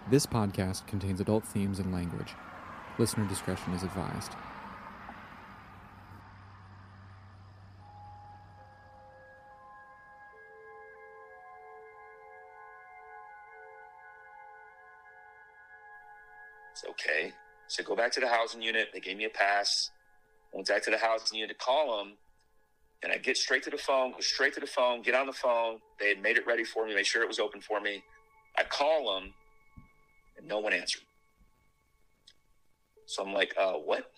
This podcast contains adult themes and language. Listener discretion is advised. It's okay. So go back to the housing unit. They gave me a pass. Went back to the housing unit to call them. And I get straight to the phone, get on the phone. They had made it ready for me, made sure it was open for me. I call them, and no one answered. So I'm like, what?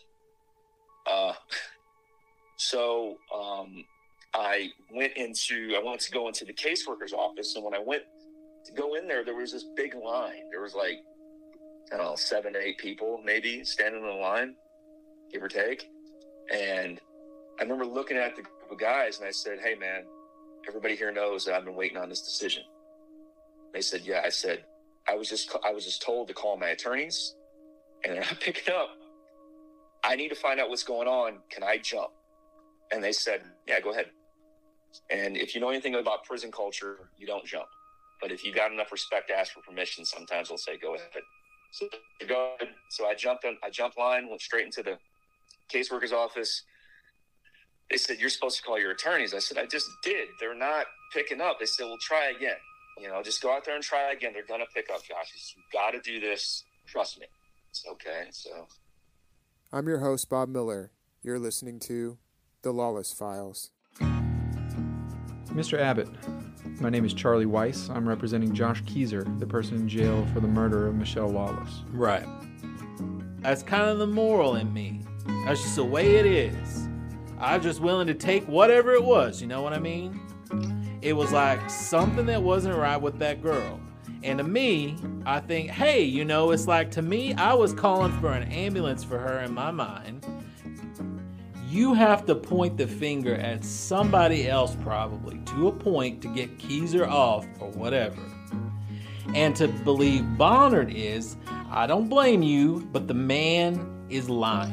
So I went to go into the caseworker's office. And when I went to go in there, there was this big line. There was like, I don't know, 7 to 8 people maybe standing in the line, give or take. And I remember looking at the group of guys and I said, hey man, everybody here knows that I've been waiting on this decision. They said, yeah. I said, I was just told to call my attorneys and they're not picking up. I need to find out what's going on. Can I jump? And they said, yeah, go ahead. And if you know anything about prison culture, you don't jump. But if you got enough respect to ask for permission, sometimes they'll say, go ahead. So go ahead. So I jumped line, went straight into the caseworker's office. They said, you're supposed to call your attorneys. I said, I just did. They're not picking up. They said, well, try again. Just go out there and try again. They're going to pick up, Josh. You got to do this. Trust me. It's okay. So I'm your host, Bob Miller. You're listening to The Lawless Files. Mr. Abbott, my name is Charlie Weiss. I'm representing Josh Keezer, the person in jail for the murder of Michelle Lawless. Right. That's kind of the moral in me. That's just the way it is. I'm just willing to take whatever it was, you know what I mean? It was like something that wasn't right with that girl. And to me, I think, hey, it's like, to me, I was calling for an ambulance for her in my mind. You have to point the finger at somebody else probably to a point to get Keezer off or whatever. And to believe Bonnard is, I don't blame you, but the man is lying.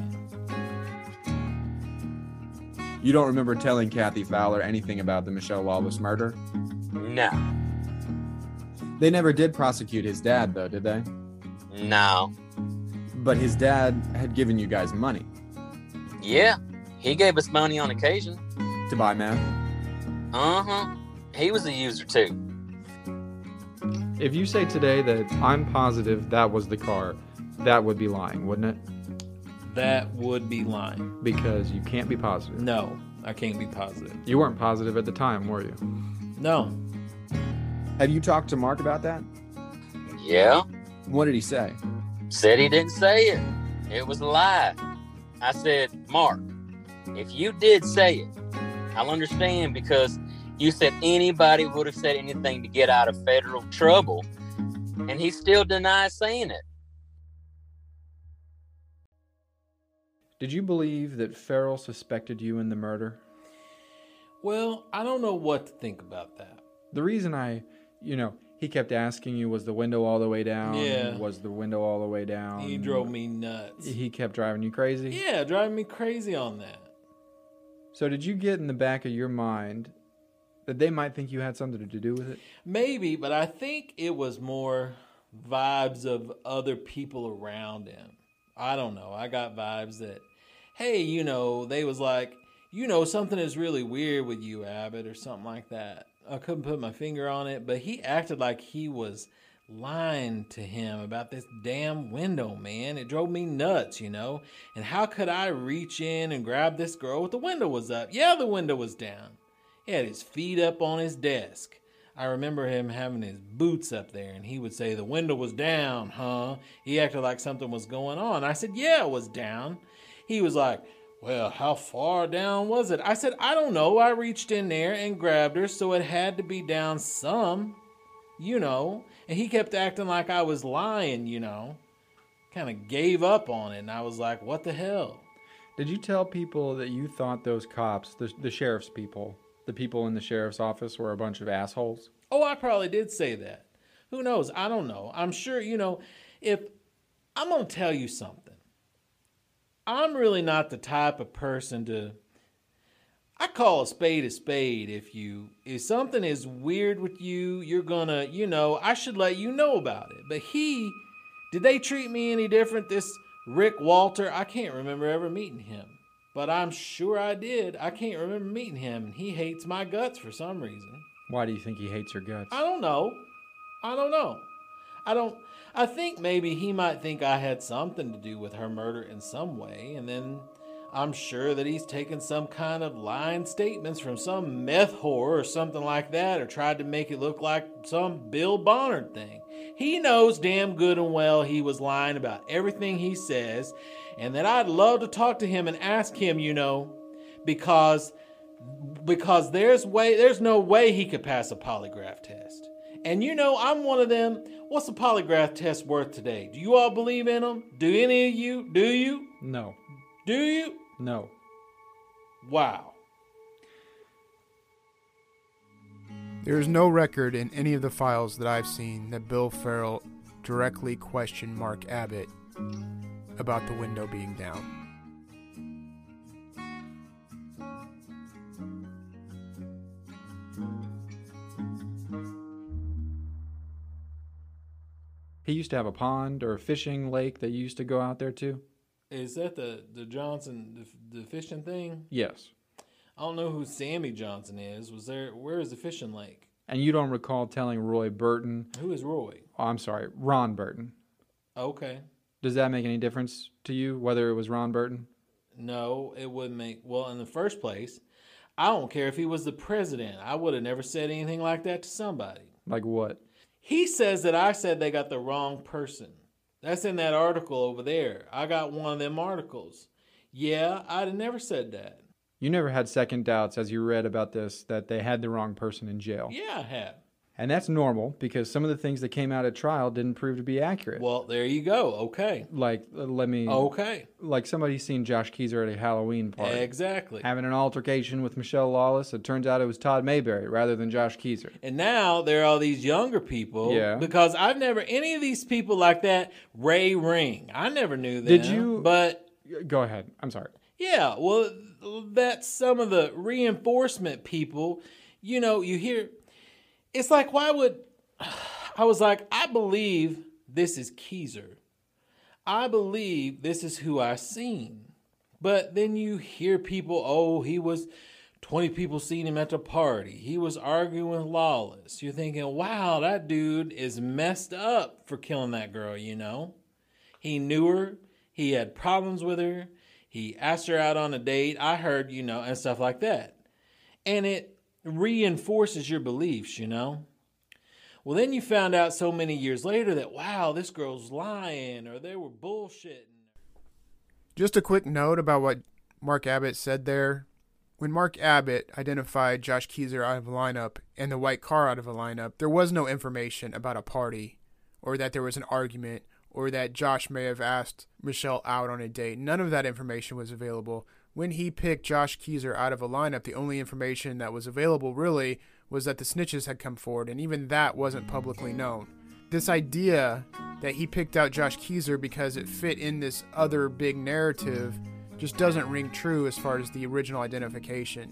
You don't remember telling Kathy Fowler anything about the Michelle Lawless murder? No. They never did prosecute his dad, though, did they? No. But his dad had given you guys money. Yeah, he gave us money on occasion. To buy meth? Uh-huh. He was a user, too. If you say today that I'm positive that was the car, that would be lying, wouldn't it? That would be lying. Because you can't be positive. No, I can't be positive. You weren't positive at the time, were you? No. Have you talked to Mark about that? Yeah. What did he say? Said he didn't say it. It was a lie. I said, Mark, if you did say it, I'll understand, because you said anybody would have said anything to get out of federal trouble, and he still denies saying it. Did you believe that Farrell suspected you in the murder? Well, I don't know what to think about that. The reason he kept asking you, was the window all the way down? Yeah. Was the window all the way down? He drove me nuts. He kept driving you crazy? Yeah, driving me crazy on that. So did you get in the back of your mind that they might think you had something to do with it? Maybe, but I think it was more vibes of other people around him. I don't know. I got vibes that, hey, they was like, something is really weird with you, Abbott, or something like that. I couldn't put my finger on it, but he acted like he was lying to him about this damn window, man. It drove me nuts, And how could I reach in and grab this girl if the window was up? Yeah, the window was down. He had his feet up on his desk. I remember him having his boots up there, and he would say, the window was down, huh? He acted like something was going on. I said, yeah, it was down. He was like, well, how far down was it? I said, I don't know. I reached in there and grabbed her, so it had to be down some, And he kept acting like I was lying, Kind of gave up on it, and I was like, what the hell? Did you tell people that you thought those cops, the sheriff's people, the people in the sheriff's office, were a bunch of assholes? Oh, I probably did say that. Who knows? I don't know. I'm sure, if I'm going to tell you something. I'm really not the type of person to, I call a spade a spade. If something is weird with you, you're gonna, I should let you know about it. But he Did they treat me any different? This Rick Walter, I can't remember ever meeting him. But I'm sure I did. I can't remember meeting him, and he hates my guts for some reason. Why do you think he hates your guts? I don't know. I think maybe he might think I had something to do with her murder in some way, and then I'm sure that he's taken some kind of lying statements from some meth whore or something like that, or tried to make it look like some Bill Bonner thing. He knows damn good and well he was lying about everything he says, and that I'd love to talk to him and ask him, because there's no way he could pass a polygraph test. And I'm one of them. What's a polygraph test worth today? Do you all believe in them? Do any of you? Do you? No. Do you? No. Wow. There is no record in any of the files that I've seen that Bill Farrell directly questioned Mark Abbott about the window being down. He used to have a pond or a fishing lake that you used to go out there to? Is that the Johnson, the fishing thing? Yes. I don't know who Sammy Johnson is. Where is the fishing lake? And you don't recall telling Roy Burton... Who is Roy? Oh, I'm sorry, Ron Burton. Okay. Does that make any difference to you, whether it was Ron Burton? No, it wouldn't make... Well, in the first place, I don't care if he was the president. I would have never said anything like that to somebody. Like what? He says that I said they got the wrong person. That's in that article over there. I got one of them articles. Yeah, I'd have never said that. You never had second doubts as you read about this that they had the wrong person in jail. Yeah, I have. And that's normal because some of the things that came out at trial didn't prove to be accurate. Well, there you go. Okay. Like, Okay. Like somebody seen Josh Keezer at a Halloween party. Exactly. Having an altercation with Michelle Lawless. It turns out it was Todd Mayberry rather than Josh Keezer. And now there are all these younger people. Yeah. Because I've never, any of these people like that, Ray Ring, I never knew them. Did you? But. Go ahead. I'm sorry. Yeah, well, that's some of the reinforcement people. You hear, it's like, why would, I was like, I believe this is Keezer. I believe this is who I seen. But then you hear people, he was, 20 people seen him at the party. He was arguing with Lawless. You're thinking, wow, that dude is messed up for killing that girl, He knew her. He had problems with her. He asked her out on a date, I heard, and stuff like that. And it reinforces your beliefs, Well, then you found out so many years later that, wow, this girl's lying or they were bullshitting. Just a quick note about what Mark Abbott said there. When Mark Abbott identified Josh Keezer out of a lineup and the white car out of a lineup, there was no information about a party or that there was an argument or that Josh may have asked Michelle out on a date. None of that information was available. When he picked Josh Keezer out of a lineup, the only information that was available really was that the snitches had come forward, and even that wasn't publicly known. This idea that he picked out Josh Keezer because it fit in this other big narrative just doesn't ring true as far as the original identification.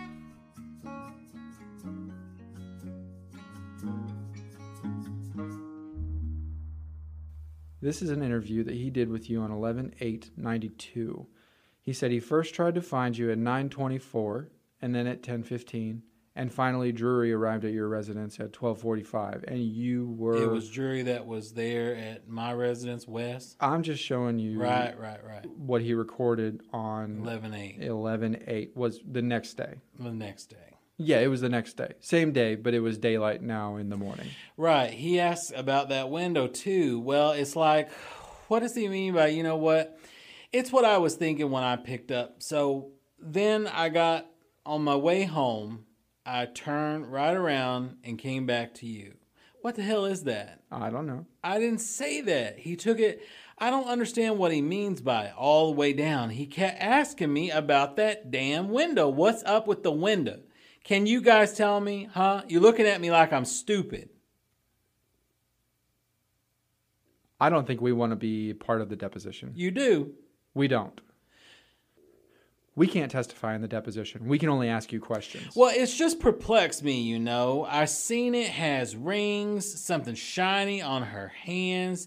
This is an interview that he did with you on 11/8/92. He said he first tried to find you at 9:24 and then at 10:15, and finally Drury arrived at your residence at 12:45, and you were... It was Drury that was there at my residence, West. I'm just showing you Right. what he recorded on 11/8. 11/8 was the next day. The next day. Yeah, it was the next day. Same day, but it was daylight now in the morning. Right. He asked about that window too. Well, it's like, what does he mean by, what? It's what I was thinking when I picked up. So then I got on my way home, I turned right around and came back to you. What the hell is that? I don't know. I didn't say that. He took it. I don't understand what he means by it all the way down. He kept asking me about that damn window. What's up with the window? Can you guys tell me, huh? You're looking at me like I'm stupid. I don't think we want to be part of the deposition. You do. We don't. We can't testify in the deposition. We can only ask you questions. Well, it's just perplexed me, I seen it has rings, something shiny on her hands.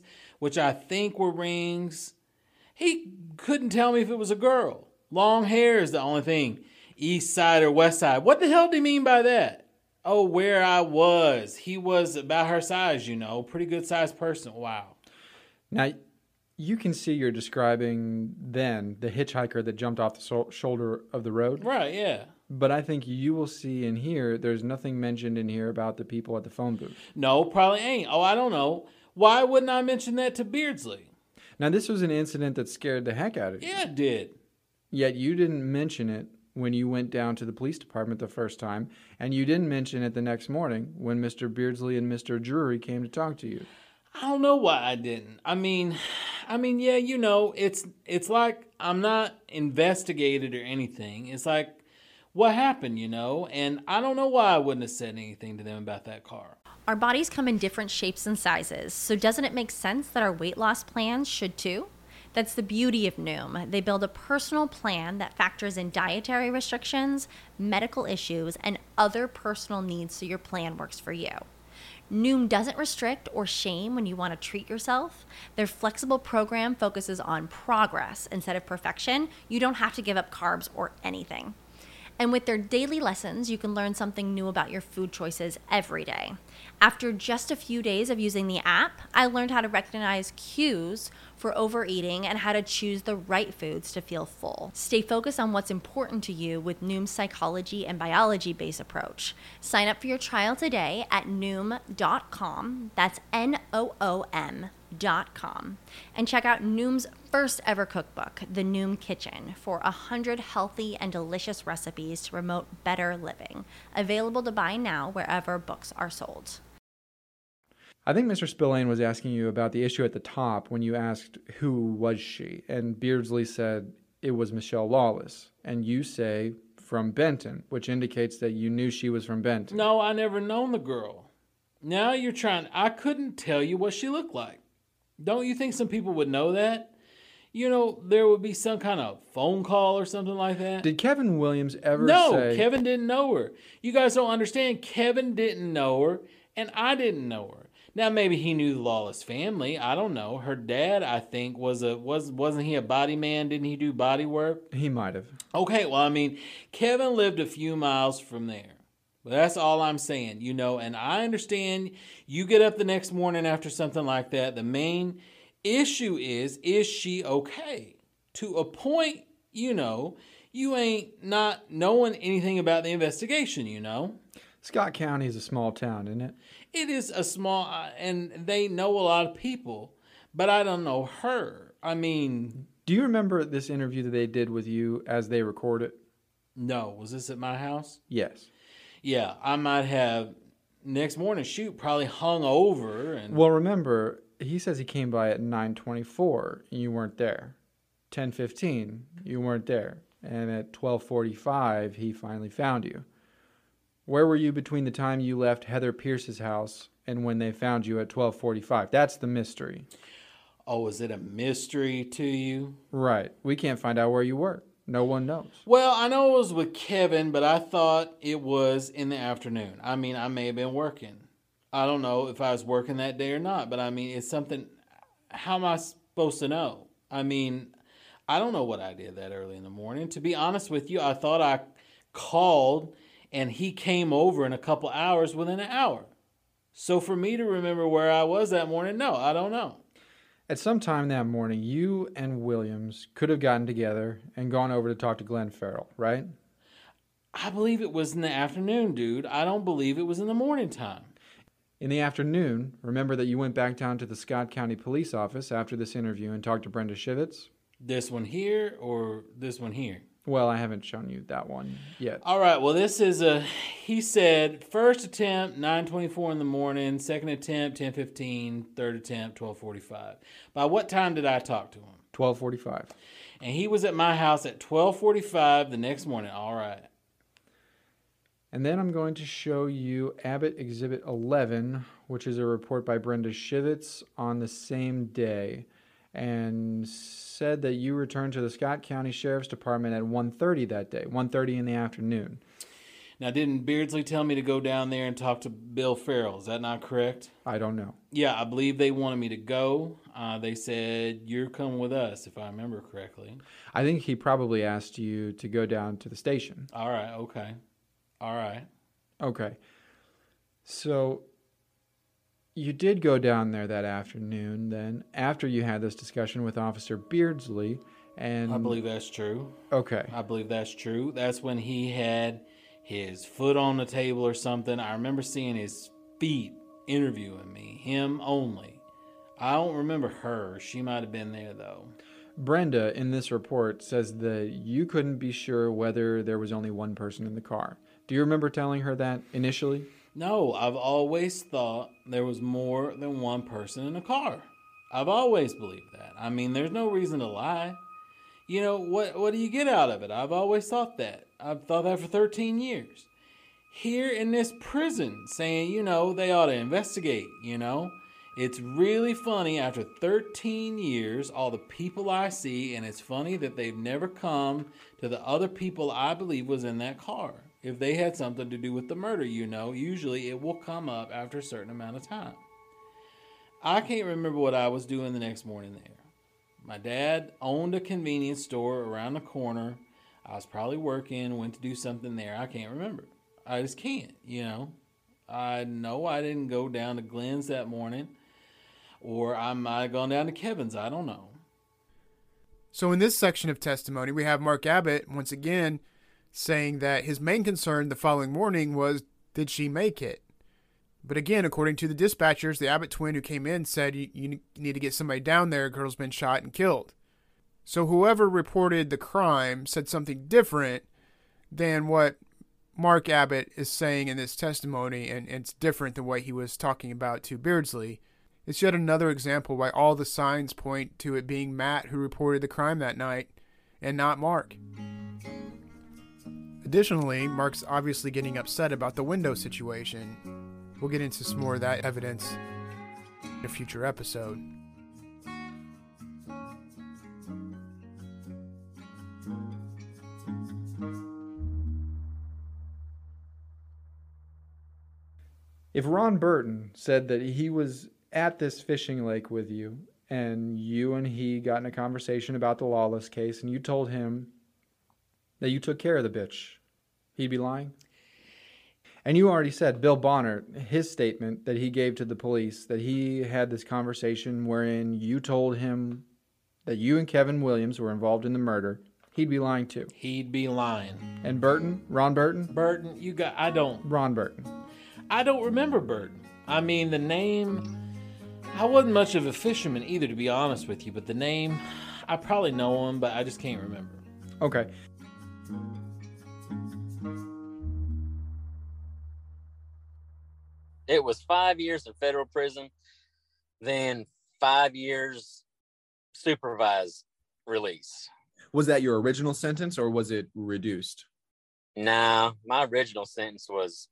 which I think were rings. He couldn't tell me if it was a girl. Long hair is the only thing. East side or west side. What the hell do you mean by that? Oh, where I was. He was about her size, Pretty good sized person. Wow. Now, you can see you're describing then the hitchhiker that jumped off the shoulder of the road. Right, yeah. But I think you will see in here, there's nothing mentioned in here about the people at the phone booth. No, probably ain't. Oh, I don't know. Why wouldn't I mention that to Beardsley? Now, this was an incident that scared the heck out of you. Yeah, it did. Yet you didn't mention it when you went down to the police department the first time, and you didn't mention it the next morning when Mr. Beardsley and Mr. Drury came to talk to you. I don't know why I didn't. I mean, yeah, it's like I'm not investigated or anything. It's like, what happened, And I don't know why I wouldn't have said anything to them about that car. Our bodies come in different shapes and sizes, so doesn't it make sense that our weight loss plans should too? That's the beauty of Noom. They build a personal plan that factors in dietary restrictions, medical issues, and other personal needs so your plan works for you. Noom doesn't restrict or shame when you want to treat yourself. Their flexible program focuses on progress instead of perfection. You don't have to give up carbs or anything. And with their daily lessons, you can learn something new about your food choices every day. After just a few days of using the app, I learned how to recognize cues for overeating and how to choose the right foods to feel full. Stay focused on what's important to you with Noom's psychology and biology-based approach. Sign up for your trial today at Noom.com. That's Noom.com. And check out Noom's first ever cookbook, The Noom Kitchen, for 100 healthy and delicious recipes to promote better living. Available to buy now wherever books are sold. I think Mr. Spillane was asking you about the issue at the top when you asked who was she, and Beardsley said it was Michelle Lawless, and you say from Benton, which indicates that you knew she was from Benton. No, I never known the girl. Now you're trying. I couldn't tell you what she looked like. Don't you think some people would know that? There would be some kind of phone call or something like that. Did Kevin Williams ever say... No, Kevin didn't know her. You guys don't understand. Kevin didn't know her, and I didn't know her. Now, maybe he knew the Lawless family. I don't know. Her dad, I think, wasn't he a body man? Didn't he do body work? He might have. Okay, well, Kevin lived a few miles from there. But that's all I'm saying, and I understand you get up the next morning after something like that. The main issue is she okay? To a point, you ain't not knowing anything about the investigation, Scott County is a small town, isn't it? It is a small, and they know a lot of people, but I don't know her. Do you remember this interview that they did with you as they recorded? No. Was this at my house? Yes. Yeah, I might have next morning probably hung over. Well, remember, he says he came by at 9:24 and you weren't there. 10:15, you weren't there. And at 12:45, he finally found you. Where were you between the time you left Heather Pierce's house and when they found you at 12:45? That's the mystery. Oh, is it a mystery to you? Right. We can't find out where you were. No one knows. Well, I know it was with Kevin, but I thought it was in the afternoon. I may have been working. I don't know if I was working that day or not, but it's something. How am I supposed to know? I don't know what I did that early in the morning. To be honest with you, I thought I called and he came over in a couple hours within an hour. So for me to remember where I was that morning, no, I don't know. At some time that morning, you and Williams could have gotten together and gone over to talk to Glenn Farrell, right? I believe it was in the afternoon, dude. I don't believe it was in the morning time. In the afternoon, remember that you went back down to the Scott County Police Office after this interview and talked to Brenda Shivitz? This one here or this one here? Well, I haven't shown you that one yet. All right, well, this is he said, first attempt, 9:24 in the morning, second attempt, 10:15, third attempt, 12:45. By what time did I talk to him? 12:45. And he was at my house at 12:45 the next morning. All right. And then I'm going to show you Abbott Exhibit 11, which is a report by Brenda Shivitz on the same day, and said that you returned to the Scott County Sheriff's Department at 1:30 that day, 1:30 in the afternoon. Now, didn't Beardsley tell me to go down there and talk to Bill Farrell? Is that not correct? I don't know. Yeah, I believe they wanted me to go. They said, you're coming with us, if I remember correctly. I think he probably asked you to go down to the station. All right, okay. All right. Okay. So you did go down there that afternoon then, after you had this discussion with Officer Beardsley, and... I believe that's true. Okay. I believe that's true. That's when he had his foot on the table or something. I remember seeing his feet interviewing me, him only. I don't remember her. She might have been there, though. Brenda, in this report, says that you couldn't be sure whether there was only one person in the car. Do you remember telling her that initially? No, I've always thought there was more than one person in the car. I've always believed that. I mean, there's no reason to lie. You know, what do you get out of it? I've always thought that. I've thought that for 13 years. Here in this prison, saying, you know, they ought to investigate, you know. It's really funny, after 13 years, all the people I see, and it's funny that they've never come to the other people I believe was in that car. If they had something to do with the murder, you know, usually it will come up after a certain amount of time. I can't remember what I was doing the next morning there. My dad owned a convenience store around the corner. I was probably working, went to do something there. I can't remember. I just can't, you know. I know I didn't go down to Glenn's that morning, or I might have gone down to Kevin's. I don't know. So in this section of testimony, we have Mark Abbott once again saying that his main concern the following morning was, did she make it? But again, according to the dispatchers, the Abbott twin who came in said, you need to get somebody down there. A girl's been shot and killed. So whoever reported the crime said something different than what Mark Abbott is saying in this testimony, and it's different than what he was talking about to Beardsley. It's yet another example why all the signs point to it being Matt who reported the crime that night and not Mark. Additionally, Mark's obviously getting upset about the window situation. We'll get into some more of that evidence in a future episode. If Ron Burton said that he was at this fishing lake with you, and you and he got in a conversation about the Lawless case, and you told him that you took care of the bitch, he'd be lying? And you already said Bill Bonner, his statement that he gave to the police, that he had this conversation wherein you told him that you and Kevin Williams were involved in the murder, he'd be lying too. He'd be lying. And Burton? Ron Burton? Burton, Ron Burton. I don't remember Burton. I mean, the name, I wasn't much of a fisherman either, to be honest with you, but the name, I probably know him, but I just can't remember. Okay. It was 5 years in federal prison, then 5 years supervised release. Was that your original sentence or was it reduced? Nah, my original sentence was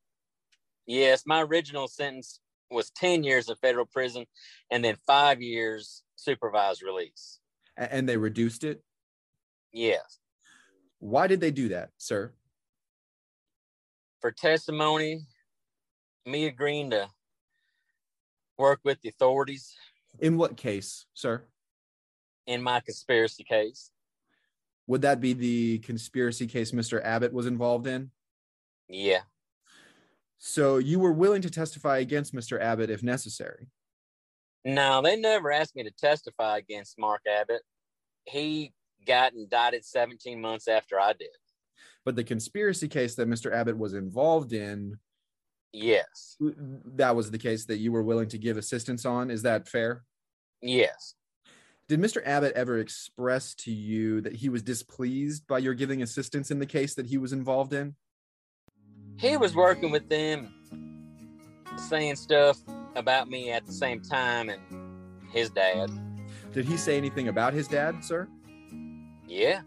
10 years of federal prison and then 5 years supervised release. And they reduced it? Yes. Why did they do that, sir? For testimony, me agreeing to work with the authorities. In what case, sir? In my conspiracy case. Would that be the conspiracy case Mr. Abbott was involved in? Yeah. So you were willing to testify against Mr. Abbott if necessary? No, they never asked me to testify against Mark Abbott. He got indicted 17 months after I did. But the conspiracy case that Mr. Abbott was involved in, yes, that was the case that you were willing to give assistance on. Is that fair? Yes. Did Mr. Abbott ever express to you that he was displeased by your giving assistance in the case that he was involved in? He was working with them, saying stuff about me at the same time, and his dad. Did he say anything about his dad, sir? Yeah.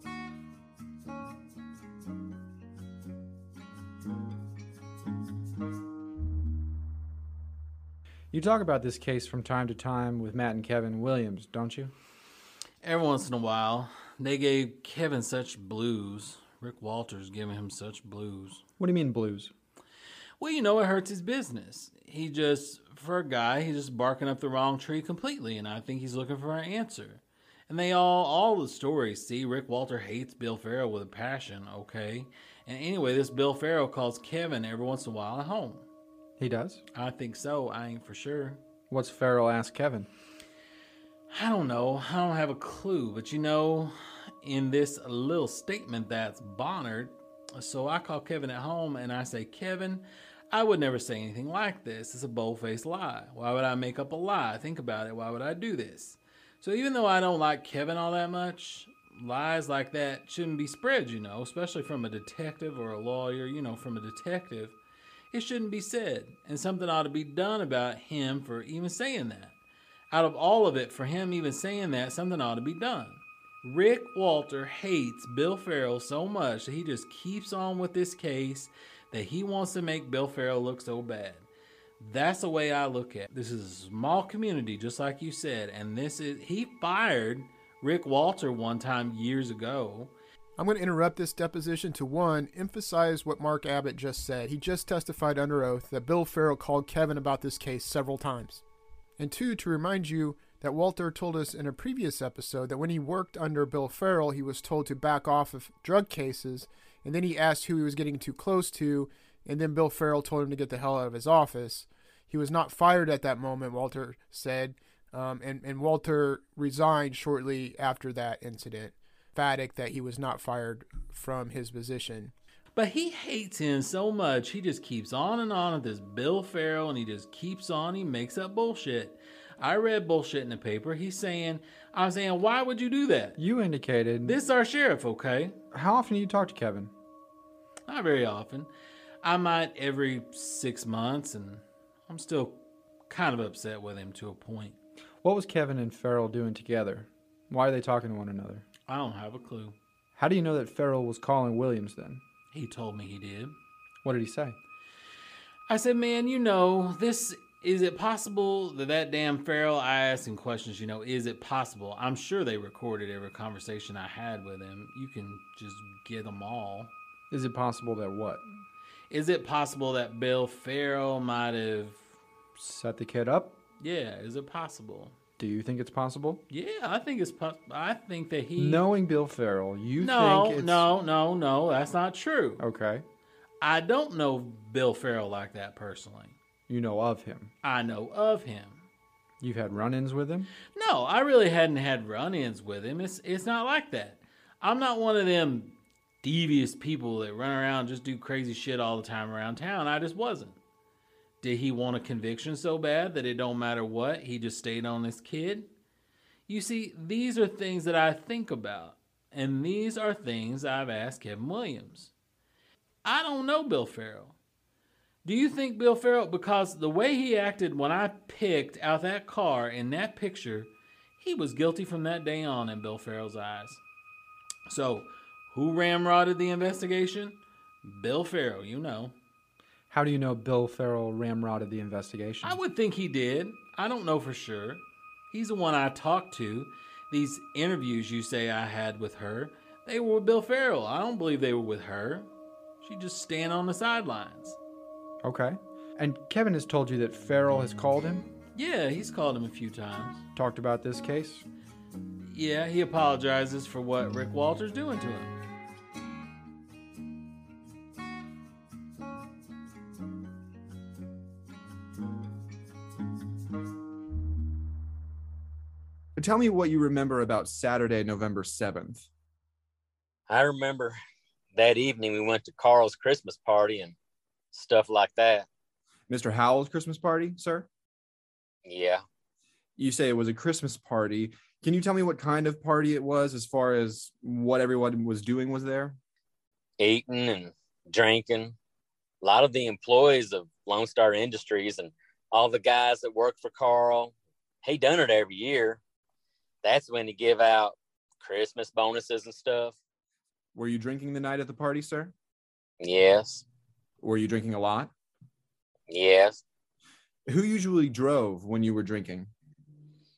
You talk about this case from time to time with Matt and Kevin Williams, don't you? Every once in a while. They gave Kevin such blues, Rick Walter's giving him such blues. What do you mean blues? Well, you know, it hurts his business. He just, for a guy, he's just barking up the wrong tree completely, and I think he's looking for an answer. And they all the stories, see, Rick Walter hates Bill Farrell with a passion, okay? And anyway, this Bill Farrell calls Kevin every once in a while at home. He does? I think so. I ain't for sure. What's Farrell ask Kevin? I don't know. I don't have a clue. But you know, in this little statement that's Bonnard, so I call Kevin at home and I say, Kevin, I would never say anything like this. It's a bold-faced lie. Why would I make up a lie? Think about it. Why would I do this? So even though I don't like Kevin all that much, lies like that shouldn't be spread, you know, especially from a detective or a lawyer, you know, from a detective. It shouldn't be said. And something ought to be done about him for even saying that. Out of all of it, for him even saying that, something ought to be done. Rick Walter hates Bill Farrell so much that he just keeps on with this case, that he wants to make Bill Farrell look so bad. That's the way I look at it. This is a small community, just like you said, and he fired Rick Walter one time years ago. I'm going to interrupt this deposition to, one, emphasize what Mark Abbott just said. He just testified under oath that Bill Farrell called Kevin about this case several times. And two, to remind you that Walter told us in a previous episode that when he worked under Bill Farrell, he was told to back off of drug cases, and then he asked who he was getting too close to, and then Bill Farrell told him to get the hell out of his office. He was not fired at that moment, Walter said, and Walter resigned shortly after that incident. Emphatic that he was not fired from his position. But he hates him so much, he just keeps on and on with this Bill Farrell, and he just keeps on, he makes up bullshit. I read bullshit in the paper. I'm saying, why would you do that? You indicated... This is our sheriff, okay? How often do you talk to Kevin? Not very often. I might every 6 months, and I'm still kind of upset with him to a point. What was Kevin and Farrell doing together? Why are they talking to one another? I don't have a clue. How do you know that Farrell was calling Williams then? He told me he did. What did he say? I said, man, you know, is it possible that damn Farrell, I asked him questions, you know, is it possible? I'm sure they recorded every conversation I had with him. You can just get them all. Is it possible that what? Is it possible that Bill Farrell might have... set the kid up? Yeah, is it possible? Do you think it's possible? Yeah, I think it's possible. I think that he... Knowing Bill Farrell, think it's... No, that's not true. Okay. I don't know Bill Farrell like that personally. You know of him. I know of him. You've had run-ins with him? No, I really hadn't had run-ins with him. It's not like that. I'm not one of them devious people that run around and just do crazy shit all the time around town. I just wasn't. Did he want a conviction so bad that it don't matter what, he just stayed on this kid? You see, these are things that I think about, and these are things I've asked Kevin Williams. I don't know Bill Farrell. Do you think Bill Farrell, because the way he acted when I picked out that car in that picture, he was guilty from that day on in Bill Farrell's eyes. So, who ramrodded the investigation? Bill Farrell, you know. How do you know Bill Farrell ramrodded the investigation? I would think he did. I don't know for sure. He's the one I talked to. These interviews you say I had with her, they were with Bill Farrell. I don't believe they were with her. She just stand on the sidelines. Okay. And Kevin has told you that Farrell has called him? Yeah, he's called him a few times. Talked about this case? Yeah, he apologizes for what Rick Walter's doing to him. Tell me what you remember about Saturday, November 7th. I remember that evening we went to Carl's Christmas party and stuff like that. Mr. Howell's Christmas party, sir? Yeah. You say it was a Christmas party. Can you tell me what kind of party it was as far as what everyone was doing was there? Eating and drinking. A lot of the employees of Lone Star Industries and all the guys that work for Carl, he done it every year. That's when he give out Christmas bonuses and stuff. Were you drinking the night at the party, sir? Yes. Were you drinking a lot? Yes. Who usually drove when you were drinking?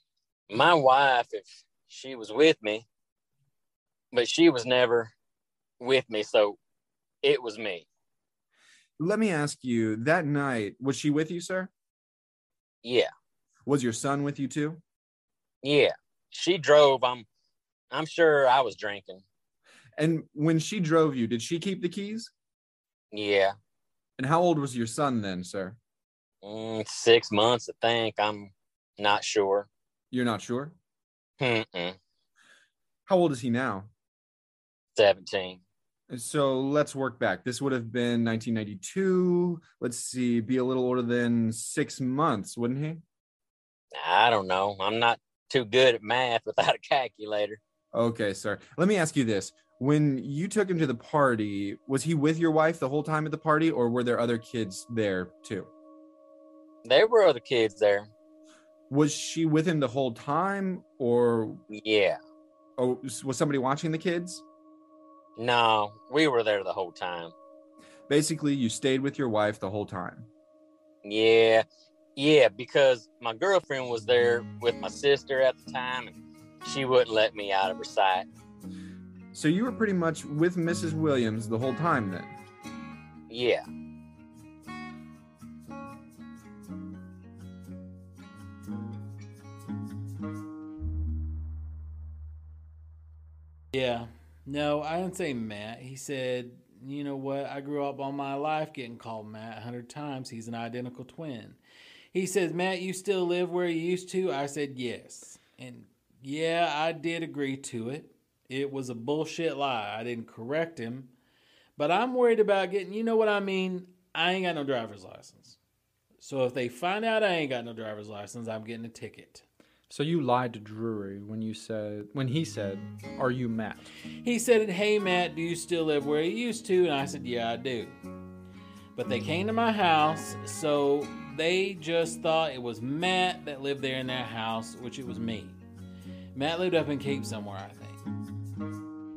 My wife, if she was with me, but she was never with me, so it was me. Let me ask you, that night, was she with you, sir? Yeah, Was your son with you too? yeah. She drove. I'm sure I was drinking. And when she drove you, did she keep the keys? Yeah. And how old was your son then, sir? 6 months, I think. I'm not sure. You're not sure? Mm-mm. How old is he now? 17. So let's work back. This would have been 1992. Let's see, be a little older than 6 months, wouldn't he? I don't know. I'm not too good at math without a calculator. Okay, sir. Let me ask you this. When you took him to the party, was he with your wife the whole time at the party, or were there other kids there too? There were other kids there. Was she with him the whole time, or Yeah. was somebody watching the kids? No, we were there the whole time. Basically, you stayed with your wife the whole time. Yeah. Yeah, because my girlfriend was there with my sister at the time, and she wouldn't let me out of her sight. So you were pretty much with Mrs. Williams the whole time then? Yeah. Yeah. No, I didn't say Matt. He said, you know what? I grew up all my life getting called Matt 100 times. He's an identical twin. He says, Matt, you still live where you used to? I said, yes. And yeah, I did agree to it. It was a bullshit lie. I didn't correct him. But I'm worried about getting, you know what I mean? I ain't got no driver's license. So if they find out I ain't got no driver's license, I'm getting a ticket. So you lied to Drury when he said, "Are you Matt?" He said, hey, Matt, do you still live where you used to? And I said, yeah, I do. But they came to my house, so they just thought it was Matt that lived there in that house, which it was me. Matt lived up in Cape somewhere, I think.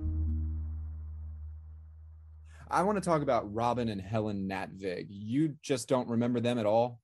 I want to talk about Robin and Helen Natvig. You just don't remember them at all?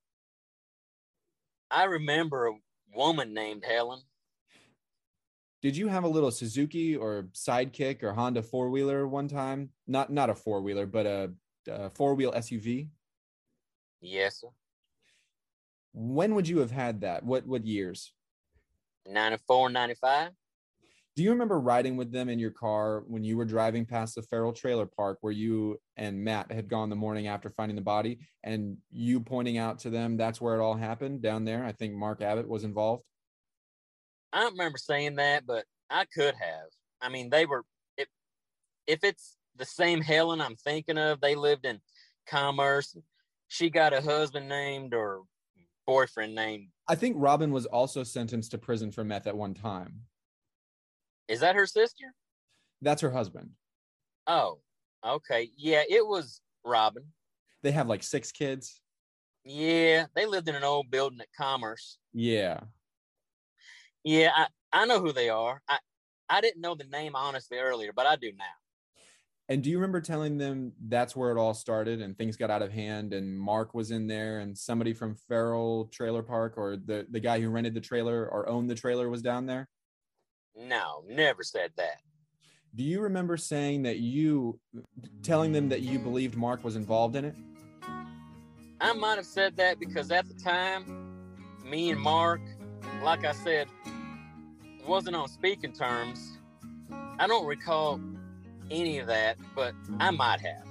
I remember a woman named Helen. Did you have a little Suzuki or Sidekick or Honda four-wheeler one time? Not a four-wheeler, but a four-wheel SUV? Yes, sir. When would you have had that? What years? 94, 95. Do you remember riding with them in your car when you were driving past the Farrell Trailer Park where you and Matt had gone the morning after finding the body, and you pointing out to them that's where it all happened down there? I think Mark Abbott was involved. I don't remember saying that, but I could have. I mean, they were, if it's the same Helen I'm thinking of, they lived in Commerce. She got a husband named or boyfriend named. I think Robin was also sentenced to prison for meth at one time. Is that her sister? That's her husband. Oh, okay. Yeah, it was Robin. They have like 6 kids. Yeah, they lived in an old building at Commerce. Yeah. Yeah, I know who they are. I didn't know the name honestly earlier, but I do now. And do you remember telling them that's where it all started and things got out of hand and Mark was in there and somebody from Farrell Trailer Park or the guy who rented the trailer or owned the trailer was down there? No, never said that. Do you remember telling them that you believed Mark was involved in it? I might have said that because at the time, me and Mark, like I said, wasn't on speaking terms. I don't recall any of that, but I might have.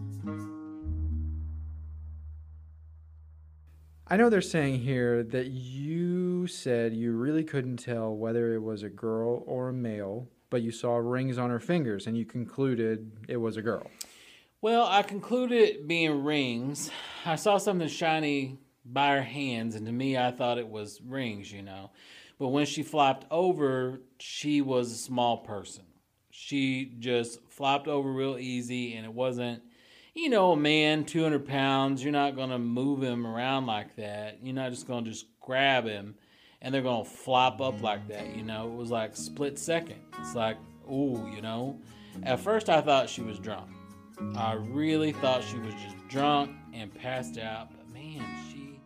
I know they're saying here that you said you really couldn't tell whether it was a girl or a male, but you saw rings on her fingers and you concluded it was a girl. Well, I concluded it being rings. I saw something shiny by her hands, and to me, I thought it was rings, you know. But when she flopped over, she was a small person. She just flopped over real easy, and it wasn't, you know, a man, 200 pounds. You're not going to move him around like that. You're not just going to just grab him, and they're going to flop up like that, you know. It was like split second. It's like, ooh, you know. At first, I thought she was drunk. I really thought she was just drunk and passed out. But, man, she...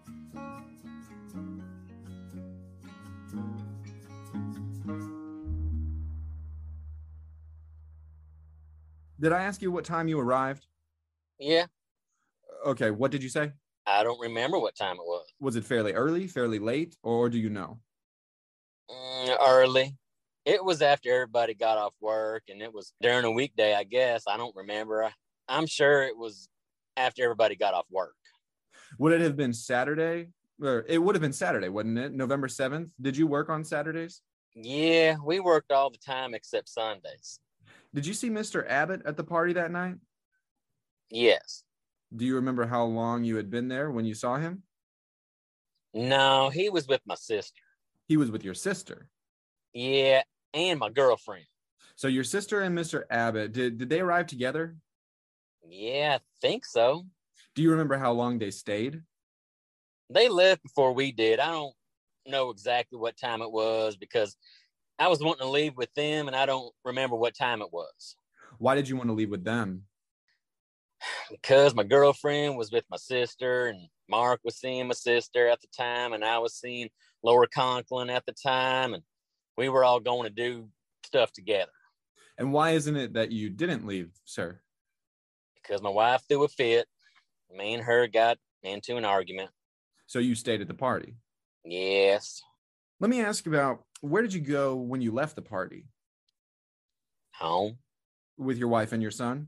Did I ask you what time you arrived? Yeah, Okay, what did you say? I don't remember what time it was. Was it fairly early, fairly late, or do you know? Early. It was after everybody got off work, and it was during a weekday, I guess. I don't remember. I'm sure it was after everybody got off work. Would it have been Saturday? Or it would have been Saturday, wouldn't it? November 7th. Did you work on Saturdays? Yeah, we worked all the time except Sundays. Did you see Mr. Abbott at the party that night? Yes. Do you remember how long you had been there when you saw him? No, he was with my sister. He was with your sister. Yeah, and my girlfriend. So your sister and Mr. Abbott, did they arrive together? Yeah, I think so. Do you remember how long they stayed? They left before we did. I don't know exactly what time it was because I was wanting to leave with them, and I don't remember what time it was. Why did you want to leave with them? Because my girlfriend was with my sister, and Mark was seeing my sister at the time, and I was seeing Laura Conklin at the time, and we were all going to do stuff together. And why isn't it that you didn't leave, sir? Because my wife threw a fit. Me and her got into an argument. So you stayed at the party. Yes. Let me ask about, where did you go when you left the party? Home? With your wife and your son?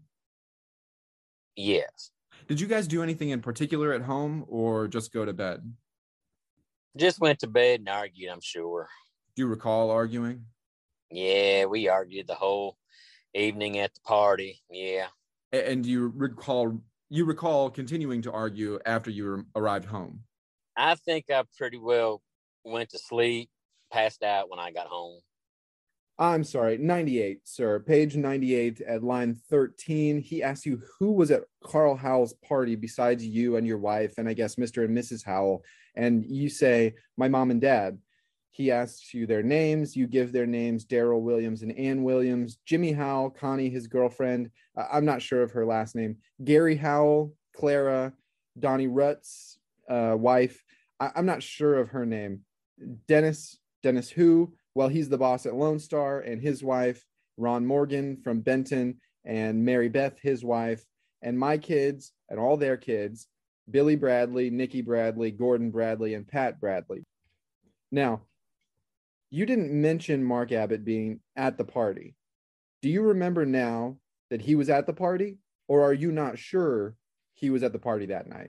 Yes. Did you guys do anything in particular at home or just go to bed? Just went to bed and argued, I'm sure. Do you recall arguing? Yeah, we argued the whole evening at the party. Yeah. And do you recall continuing to argue after you arrived home? I think I pretty well went to sleep, passed out when I got home. I'm sorry, 98, sir. Page 98 at line 13. He asked you who was at Carl Howell's party besides you and your wife, and I guess Mr. and Mrs. Howell. And you say, my mom and dad. He asks you their names. You give their names, Daryl Williams and Ann Williams. Jimmy Howell, Connie, his girlfriend. I'm not sure of her last name. Gary Howell, Clara, Donnie Rutt's wife. I'm not sure of her name. Dennis who? Well, he's the boss at Lone Star, and his wife, Ron Morgan from Benton, and Mary Beth, his wife, and my kids and all their kids, Billy Bradley, Nikki Bradley, Gordon Bradley, and Pat Bradley. Now, you didn't mention Mark Abbott being at the party. Do you remember now that he was at the party, or are you not sure he was at the party that night?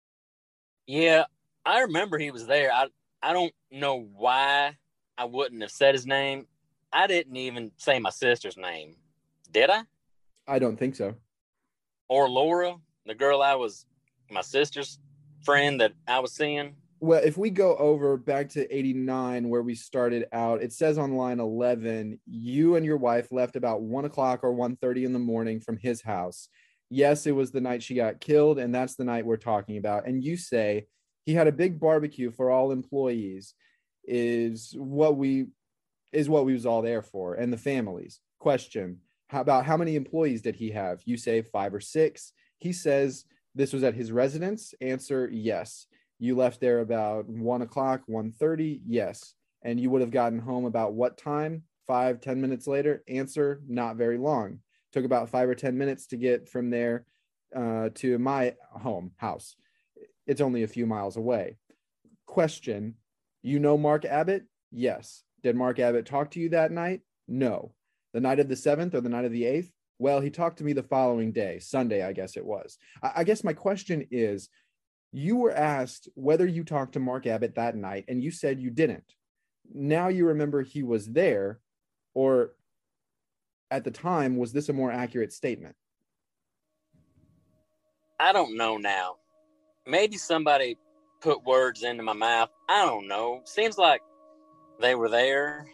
Yeah, I remember he was there. I don't know why I wouldn't have said his name. I didn't even say my sister's name. Did I? I don't think so. Or Laura, the girl my sister's friend that I was seeing. Well, if we go over back to 89, where we started out, it says on line 11, you and your wife left about 1 o'clock or 1:30 in the morning from his house. Yes, it was the night she got killed, and that's the night we're talking about. And you say he had a big barbecue for all employees is what we was all there for, and the families. Question, how many employees did he have? You say 5 or 6. He says this was at his residence. Answer, yes. You left there about 1 o'clock, 1:30. Yes. And you would have gotten home about what time? 5-10 minutes later. Answer, not very long. Took about 5 or 10 minutes to get from there to my house. It's only a few miles away. Question, you know Mark Abbott? Yes. Did Mark Abbott talk to you that night? No. The night of the 7th or the night of the 8th? Well, he talked to me the following day, Sunday, I guess it was. I guess my question is, you were asked whether you talked to Mark Abbott that night, and you said you didn't. Now you remember he was there, or at the time, was this a more accurate statement? I don't know now. Maybe somebody put words into my mouth. I don't know. Seems like they were there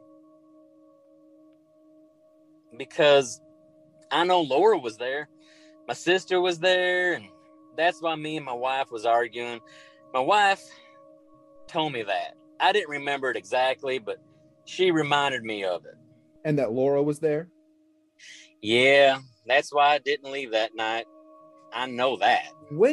because I know Laura was there. My sister was there, and that's why me and my wife was arguing. My wife told me that. I didn't remember it exactly, but she reminded me of it. And that Laura was there? Yeah, that's why I didn't leave that night. I know that.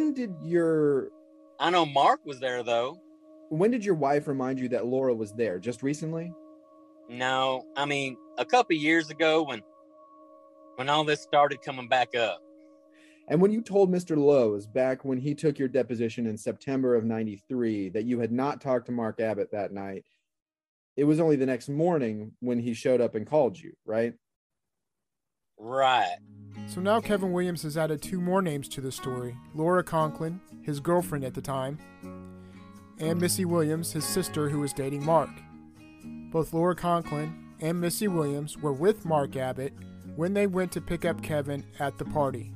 I know Mark was there, though. When did your wife remind you that Laura was there? Just recently? No, I mean, a couple years ago when when all this started coming back up. And when you told Mr. Lowe's back when he took your deposition in September of 93 that you had not talked to Mark Abbott that night, it was only the next morning when he showed up and called you, right? Right. So now Kevin Williams has added 2 more names to the story. Laura Conklin, his girlfriend at the time, and Missy Williams, his sister who was dating Mark. Both Laura Conklin and Missy Williams were with Mark Abbott when they went to pick up Kevin at the party.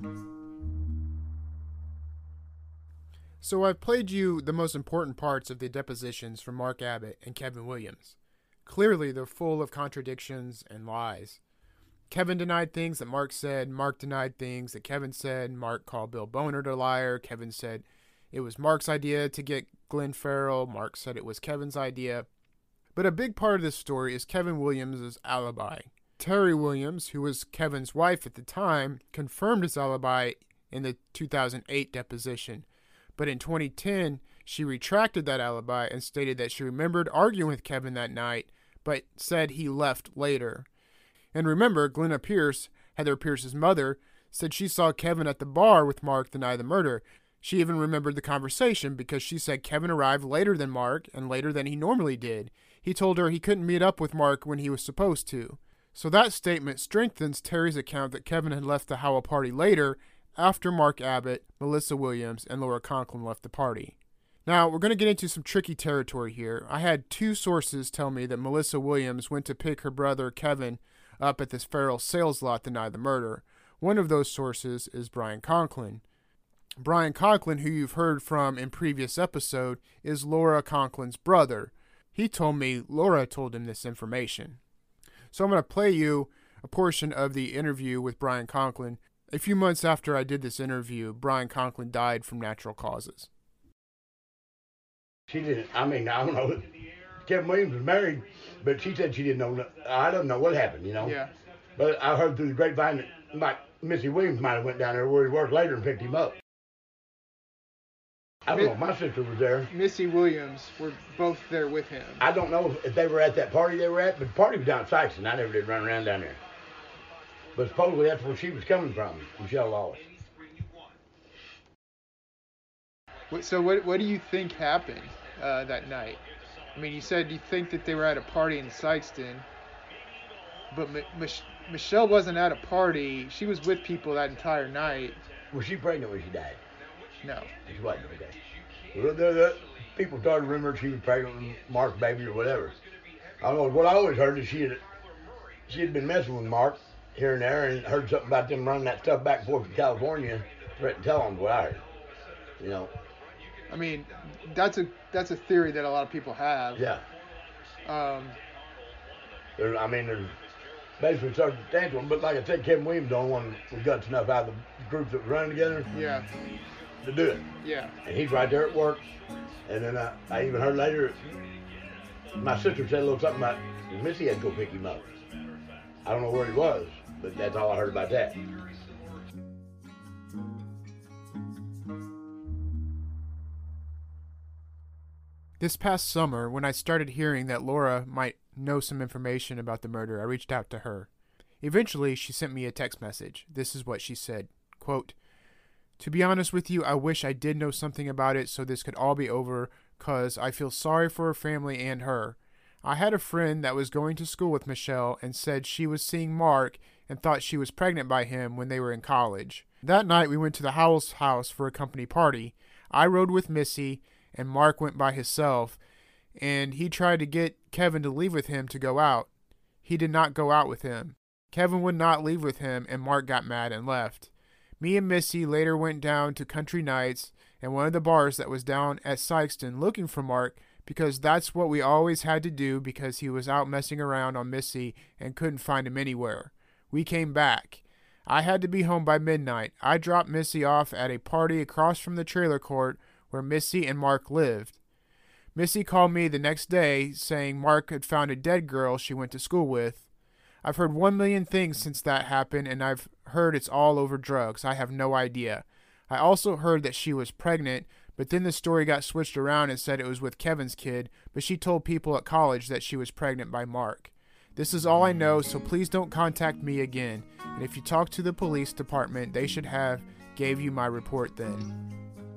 So I've played you the most important parts of the depositions from Mark Abbott and Kevin Williams. Clearly, they're full of contradictions and lies. Kevin denied things that Mark said. Mark denied things that Kevin said. Mark called Bill Bonert a liar. Kevin said it was Mark's idea to get Glenn Farrell. Mark said it was Kevin's idea. But a big part of this story is Kevin Williams' alibi. Terry Williams, who was Kevin's wife at the time, confirmed his alibi in the 2008 deposition. But in 2010, she retracted that alibi and stated that she remembered arguing with Kevin that night, but said he left later. And remember, Glenna Pierce, Heather Pierce's mother, said she saw Kevin at the bar with Mark the night of the murder. She even remembered the conversation because she said Kevin arrived later than Mark and later than he normally did. He told her he couldn't meet up with Mark when he was supposed to. So that statement strengthens Terry's account that Kevin had left the Howell party later after Mark Abbott, Melissa Williams, and Laura Conklin left the party. Now, we're going to get into some tricky territory here. I had 2 sources tell me that Melissa Williams went to pick her brother Kevin up at this Farrell sales lot the night of the murder. One of those sources is Brian Conklin. Brian Conklin, who you've heard from in previous episode, is Laura Conklin's brother. He told me Laura told him this information. So I'm going to play you a portion of the interview with Brian Conklin. A few months after I did this interview, Brian Conklin died from natural causes. She didn't, I don't know. Kevin Williams was married, but she said she didn't know. I don't know what happened, Yeah. But I heard through the grapevine that Missy Williams might have went down there where he worked later and picked him up. I don't know. My sister was there. Missy Williams were both there with him. I don't know if they were at that party they were at, but the party was down at Sykeston. I never did run around down there. But supposedly that's where she was coming from, Michelle Lawless. So what do you think happened that night? I mean, you said you think that they were at a party in Sykeston, but Michelle wasn't at a party. She was with people that entire night. Was she pregnant when she died? No. She wasn't, okay. Well, the people started rumoring she was pregnant with Mark's baby or whatever. I don't know. What I always heard is she had been messing with Mark here and there and heard something about them running that stuff back and forth to California. Threatened to tell them what I heard, I mean, that's a theory that a lot of people have. Yeah. There's basically circumstantial, but like I said, Kevin Williams the only one who got enough out of the groups that were running together. Yeah. To do it. Yeah. And he's right there at work. And then I even heard later, my sister said a little something about Missy had to go pick him up. I don't know where he was, but that's all I heard about that. This past summer, when I started hearing that Laura might know some information about the murder, I reached out to her. Eventually, she sent me a text message. This is what she said, quote, "To be honest with you, I wish I did know something about it so this could all be over, 'cause I feel sorry for her family and her. I had a friend that was going to school with Michelle and said she was seeing Mark and thought she was pregnant by him when they were in college. That night, we went to the Howells house for a company party. I rode with Missy, and Mark went by himself, and he tried to get Kevin to leave with him to go out. He did not go out with him. Kevin would not leave with him, and Mark got mad and left. Me and Missy later went down to Country Nights and one of the bars that was down at Sykeston looking for Mark because that's what we always had to do because he was out messing around on Missy and couldn't find him anywhere. We came back. I had to be home by midnight. I dropped Missy off at a party across from the trailer court where Missy and Mark lived. Missy called me the next day saying Mark had found a dead girl she went to school with. I've heard 1 million things since that happened, and I've heard it's all over drugs. I have no idea. I also heard that she was pregnant, but then the story got switched around and said it was with Kevin's kid, but she told people at college that she was pregnant by Mark. This is all I know, so please don't contact me again. And if you talk to the police department, they should have gave you my report then.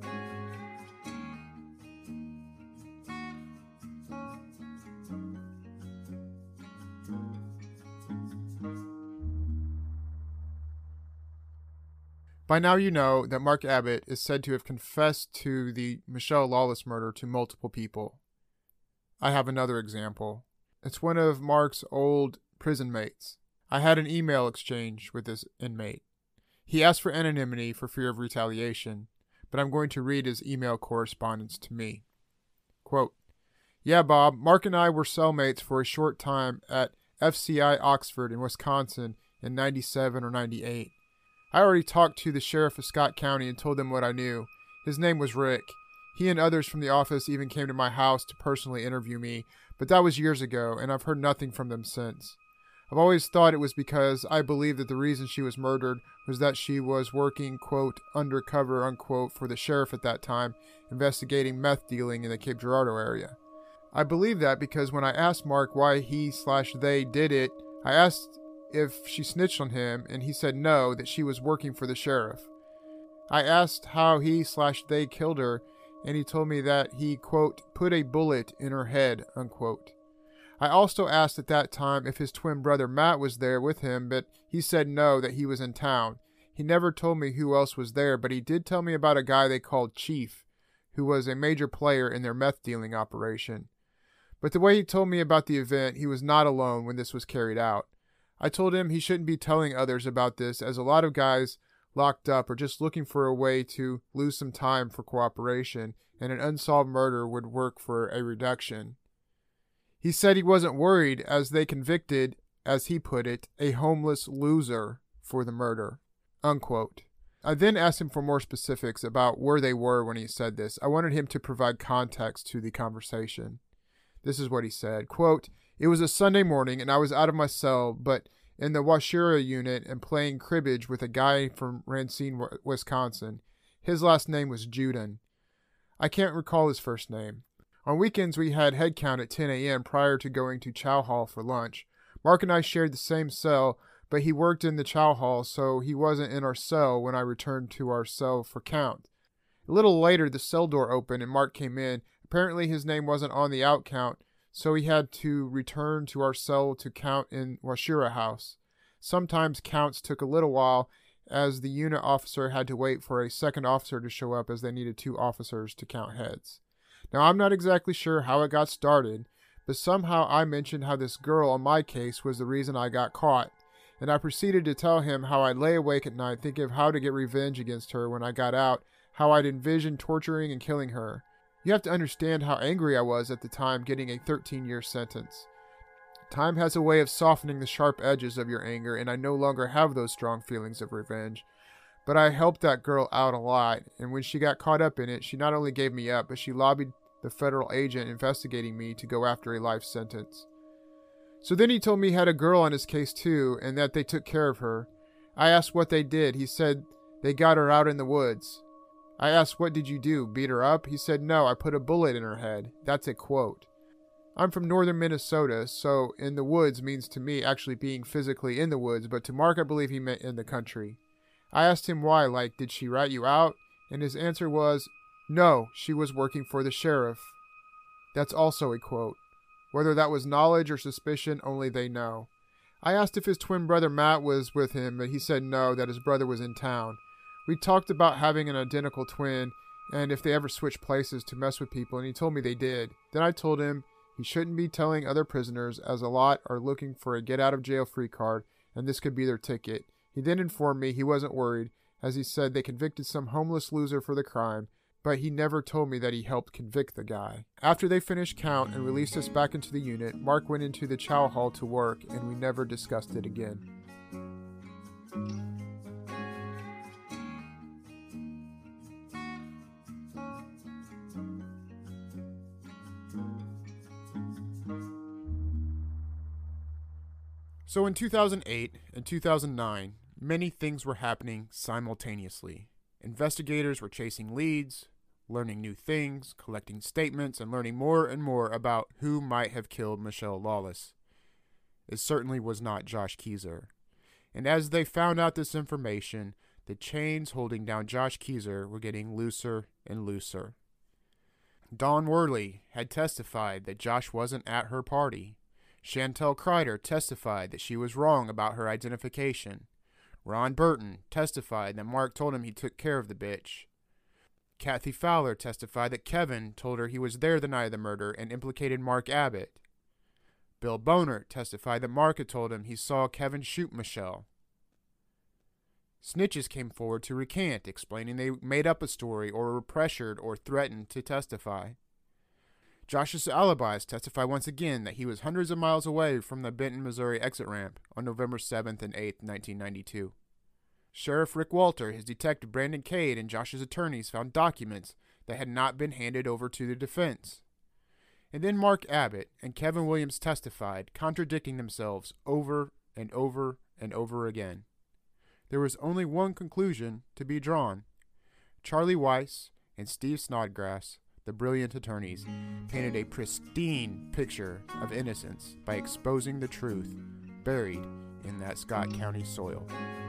By now you know that Mark Abbott is said to have confessed to the Michelle Lawless murder to multiple people. I have another example. It's one of Mark's old prison mates. I had an email exchange with this inmate. He asked for anonymity for fear of retaliation, but I'm going to read his email correspondence to me. Quote, "Yeah, Bob, Mark and I were cellmates for a short time at FCI Oxford in Wisconsin in 97 or 98. I already talked to the sheriff of Scott County and told him what I knew. His name was Rick. He and others from the office even came to my house to personally interview me, but that was years ago, and I've heard nothing from them since. I've always thought it was because I believed that the reason she was murdered was that she was working, quote, undercover, unquote, for the sheriff at that time, investigating meth dealing in the Cape Girardeau area. I believe that because when I asked Mark why he/they did it, I asked if she snitched on him, and he said no, that she was working for the sheriff. I asked how he/they killed her, and he told me that he, quote, put a bullet in her head, unquote. I also asked at that time if his twin brother Matt was there with him, but he said no, that he was in town. He never told me who else was there, but he did tell me about a guy they called Chief, who was a major player in their meth dealing operation. But the way he told me about the event, he was not alone when this was carried out. I told him he shouldn't be telling others about this, as a lot of guys locked up are just looking for a way to lose some time for cooperation, and an unsolved murder would work for a reduction. He said he wasn't worried, as they convicted, as he put it, a homeless loser for the murder, unquote. I then asked him for more specifics about where they were when he said this. I wanted him to provide context to the conversation. This is what he said, quote, "It was a Sunday morning and I was out of my cell, but in the Washira unit and playing cribbage with a guy from Racine, Wisconsin. His last name was Juden. I can't recall his first name. On weekends we had head count at 10 a.m. prior to going to chow hall for lunch. Mark and I shared the same cell, but he worked in the chow hall, so he wasn't in our cell when I returned to our cell for count. A little later the cell door opened and Mark came in. Apparently his name wasn't on the out count, so he had to return to our cell to count in Washira House. Sometimes counts took a little while, as the unit officer had to wait for a second officer to show up, as they needed 2 officers to count heads. Now, I'm not exactly sure how it got started, but somehow I mentioned how this girl on my case was the reason I got caught, and I proceeded to tell him how I'd lay awake at night thinking of how to get revenge against her when I got out, how I'd envisioned torturing and killing her. You have to understand how angry I was at the time getting a 13-year sentence. Time has a way of softening the sharp edges of your anger, and I no longer have those strong feelings of revenge. But I helped that girl out a lot, and when she got caught up in it, she not only gave me up, but she lobbied the federal agent investigating me to go after a life sentence. So then he told me he had a girl on his case too, and that they took care of her. I asked what they did. He said they got her out in the woods. I asked, what did you do, beat her up? He said, no, I put a bullet in her head. That's a quote. I'm from northern Minnesota, so in the woods means to me actually being physically in the woods, but to Mark I believe he meant in the country. I asked him why, like, did she rat you out? And his answer was, no, she was working for the sheriff. That's also a quote. Whether that was knowledge or suspicion, only they know. I asked if his twin brother Matt was with him, but he said no, that his brother was in town. We talked about having an identical twin, and if they ever switched places to mess with people, and he told me they did. Then I told him he shouldn't be telling other prisoners, as a lot are looking for a get-out-of-jail-free card, and this could be their ticket. He then informed me he wasn't worried, as he said they convicted some homeless loser for the crime, but he never told me that he helped convict the guy. After they finished count and released us back into the unit, Mark went into the chow hall to work, and we never discussed it again. So in 2008 and 2009, many things were happening simultaneously. Investigators were chasing leads, learning new things, collecting statements, and learning more and more about who might have killed Michelle Lawless. it certainly was not Josh Keezer. And as they found out this information, the chains holding down Josh Keezer were getting looser and looser. Dawn Worley had testified that Josh wasn't at her party. Chantel Kreider testified that she was wrong about her identification. Ron Burton testified that Mark told him he took care of the bitch. Kathy Fowler testified that Kevin told her he was there the night of the murder and implicated Mark Abbott. Bill Boner testified that Mark had told him he saw Kevin shoot Michelle. Snitches came forward to recant, explaining they made up a story or were pressured or threatened to testify. Josh's alibis testified once again that he was hundreds of miles away from the Benton, Missouri exit ramp on November 7th and 8th, 1992. Sheriff Rick Walter, his detective Brandon Cade, and Josh's attorneys found documents that had not been handed over to the defense. And then Mark Abbott and Kevin Williams testified, contradicting themselves over and over and over again. There was only one conclusion to be drawn. Charlie Weiss and Steve Snodgrass, the brilliant attorneys, painted a pristine picture of innocence by exposing the truth buried in that Scott County soil.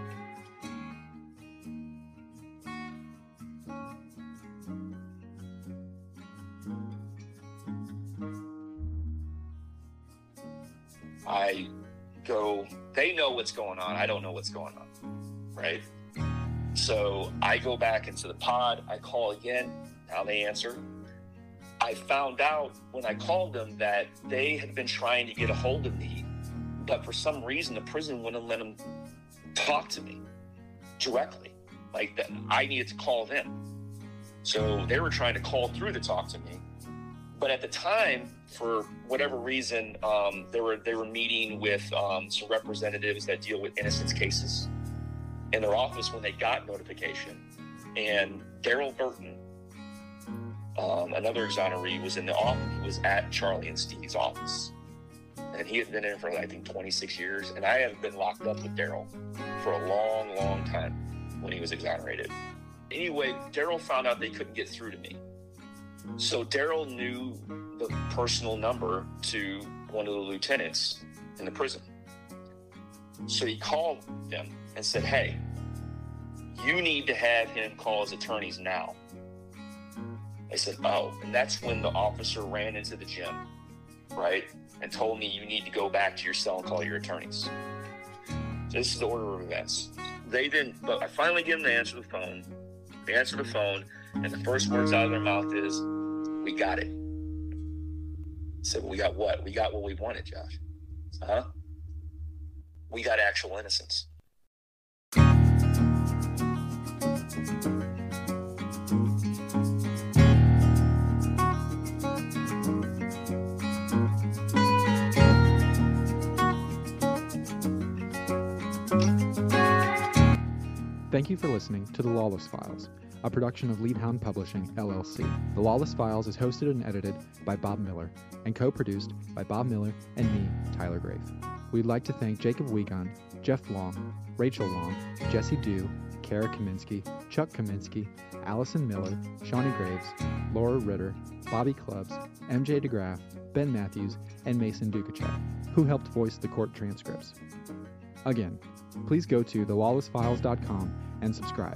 I go, they know what's going on. I don't know what's going on, right? So I go back into the pod. I call again. Now they answer. I found out when I called them that they had been trying to get a hold of me, but for some reason the prison wouldn't let them talk to me directly. Like that, I needed to call them. So they were trying to call through to talk to me. But at the time, for whatever reason, they were meeting with some representatives that deal with innocence cases in their office when they got notification. And Daryl Burton, another exoneree, was in the office. He was at Charlie and Steve's office. And he had been in for, I think, 26 years. And I have been locked up with Daryl for a long, long time when he was exonerated. Anyway, Daryl found out they couldn't get through to me. So Daryl knew the personal number to one of the lieutenants in the prison. So he called them and said, hey, you need to have him call his attorneys now. They said, oh, and that's when the officer ran into the gym, right? And told me you need to go back to your cell and call your attorneys. So this is the order of events. They didn't, but I finally get them to answer the phone. They answer the phone, and the first words out of their mouth is, we got it. I said, well, we got what? We got what we wanted, Josh. Huh? We got actual innocence. Thank you for listening to The Lawless Files, a production of Leadhound Publishing, LLC. The Lawless Files is hosted and edited by Bob Miller and co-produced by Bob Miller and me, Tyler Grafe. We'd like to thank Jacob Wiegand, Jeff Long, Rachel Long, Jesse Dew, Kara Kaminsky, Chuck Kaminsky, Allison Miller, Shawnee Graves, Laura Ritter, Bobby Clubs, MJ DeGraff, Ben Matthews, and Mason Dukacek, who helped voice the court transcripts. Again, please go to thelawlessfiles.com and subscribe.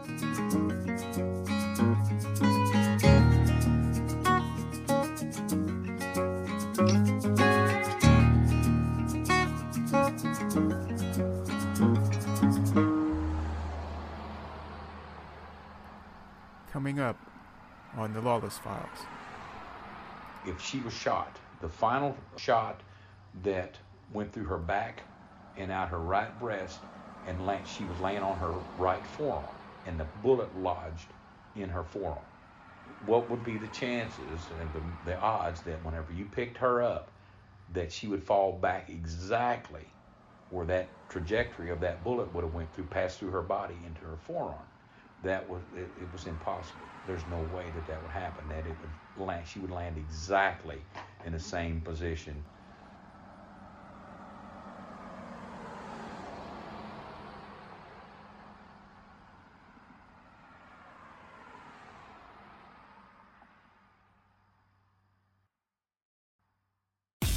Coming up on The Lawless Files. If she was shot, the final shot that went through her back and out her right breast, and she was laying on her right forearm, and the bullet lodged in her forearm. What would be the chances and the odds that whenever you picked her up, that she would fall back exactly where that trajectory of that bullet would have went through, passed through her body into her forearm? That was it was impossible. There's no way that would happen. That it would land. She would land exactly in the same position.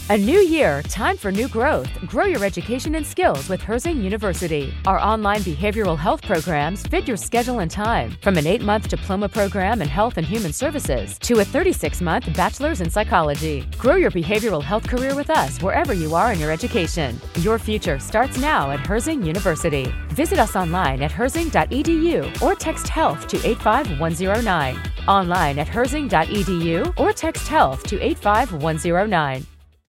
A new year, time for new growth. Grow your education and skills with Herzing University. Our online behavioral health programs fit your schedule and time. From an 8-month diploma program in health and human services to a 36-month bachelor's in psychology. Grow your behavioral health career with us wherever you are in your education. Your future starts now at Herzing University. Visit us online at herzing.edu or text health to 85109. Online at herzing.edu or text health to 85109.